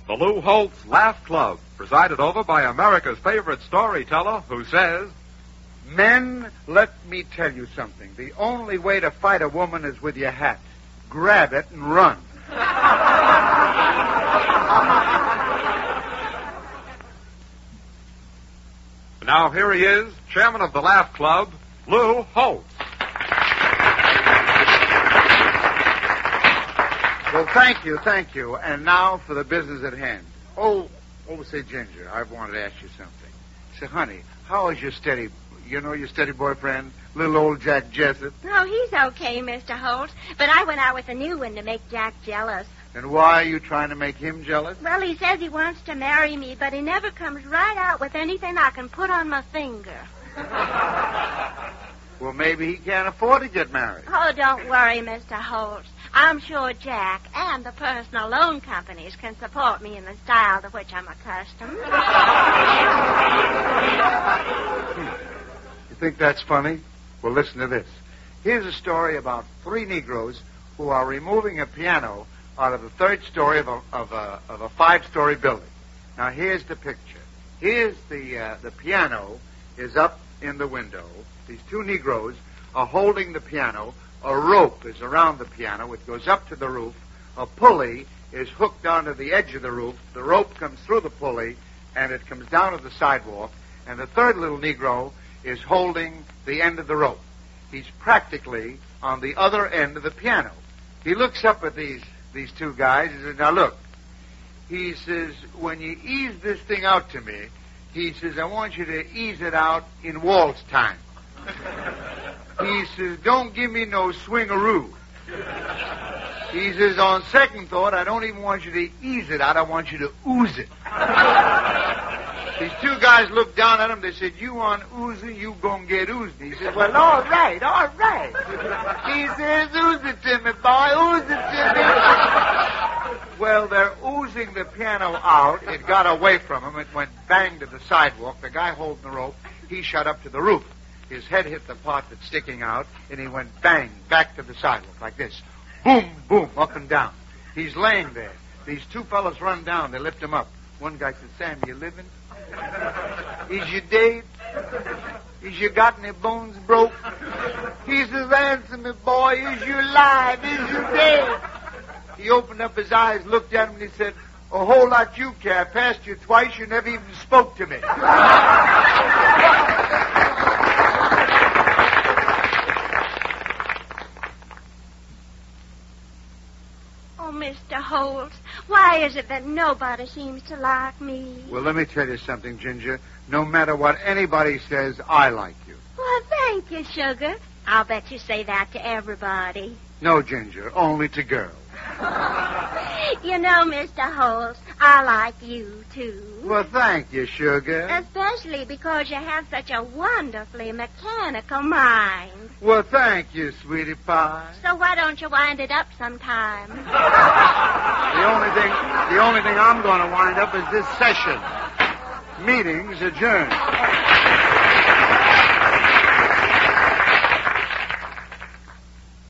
The Lou Holtz Laugh Club, presided over by America's favorite storyteller, who says, Men, let me tell you something. The only way to fight a woman is with your hat. Grab it and run. Now here he is, chairman of the Laugh Club, Lou Holtz. Well, thank you. And now for the business at hand. Say, Ginger, I wanted to ask you something. Say, honey, how is your steady boyfriend, little old Jack Jessup? Oh, he's okay, Mr. Holtz. But I went out with a new one to make Jack jealous. And why are you trying to make him jealous? Well, he says he wants to marry me, but he never comes right out with anything I can put on my finger. Well, maybe he can't afford to get married. Oh, don't worry, Mr. Holtz. I'm sure Jack and the personal loan companies can support me in the style to which I'm accustomed. You think that's funny? Well, listen to this. Here's a story about 3 Negroes who are removing a piano out of the 3rd story of a 5-story building. Now, here's the picture. Here's the piano is up in the window. These 2 Negroes are holding the piano. A rope is around the piano. It goes up to the roof. A pulley is hooked onto the edge of the roof. The rope comes through the pulley, and it comes down to the sidewalk. And the 3rd little Negro is holding the end of the rope. He's practically on the other end of the piano. He looks up at these 2 guys. He says, now look. He says, when you ease this thing out to me, he says, I want you to ease it out in waltz time. He says, don't give me no swingaroo. He says, on second thought, I don't even want you to ease it out. I want you to ooze it. These 2 guys looked down at him. They said, you want oozing, you gonna get oozed. He said, well, all right. He says, ooze it to me, boy, ooze it to me. Well, they're oozing the piano out. It got away from him. It went bang to the sidewalk. The guy holding the rope, he shot up to the roof. His head hit the part that's sticking out, and he went bang back to the sidewalk like this. Boom, boom, up and down. He's laying there. These 2 fellas run down. They lift him up. One guy said, Sam, you living? Is you dead? Is you got any bones broke? He says, answer me, boy. Is you alive? Is you dead? He opened up his eyes, looked at him, and he said, a whole lot you care. I passed you twice. You never even spoke to me. Oh, Mr. Holtz, why is it that nobody seems to like me? Well, let me tell you something, Ginger. No matter what anybody says, I like you. Well, thank you, Sugar. I'll bet you say that to everybody. No, Ginger, only to girls. You know, Mr. Holtz, I like you, too. Well, thank you, Sugar. Especially because you have such a wonderfully mechanical mind. Well, thank you, sweetie pie. So why don't you wind it up sometime? The only thing I'm going to wind up is this session. Meeting's adjourned.